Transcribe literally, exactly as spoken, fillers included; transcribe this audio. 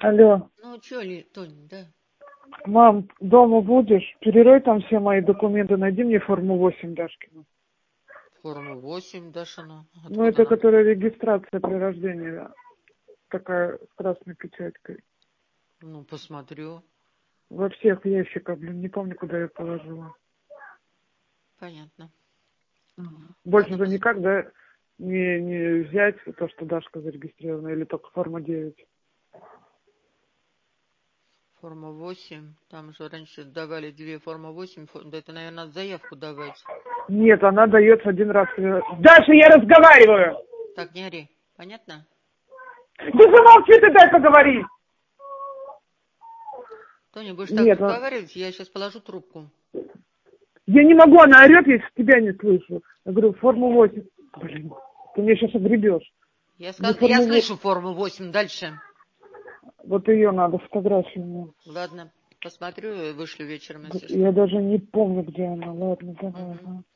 Алло. Ну, что, Ли, Тонь, да? Мам, дома будешь? Перерой там все мои документы, найди мне форму восемь Дашкину. Форму восемь, Дашина. Откуда Ну, это она? которая регистрация при рождении. Такая с красной печаткой. Ну, посмотрю. Во всех ящиках, блин, не помню, куда я положила. Понятно. Больше Ладно, же пос... никак, да, не, не взять то, что Дашка зарегистрирована, или только форма девять. Форма восемь. Там же раньше давали две формы восемь. Фо- Да это, наверное, надо заявку давать. Нет, она дается один раз. Даша, я разговариваю! Так, не ори. Понятно? Да замолчи ты, дай поговорить! Тоня, будешь так Нет, он- разговаривать, я сейчас положу трубку. я не могу, она орет, я тебя не слышу. Я говорю, форму восемь. Блин, ты мне сейчас огребешь. Я, Мне сказ... я форму восемь. слышу форму восемь. Дальше. Вот ее надо, фотографию мне. Ладно, посмотрю и вышлю вечером, Да, если что. я даже не помню, где она. Ладно, давай. Угу. Ага.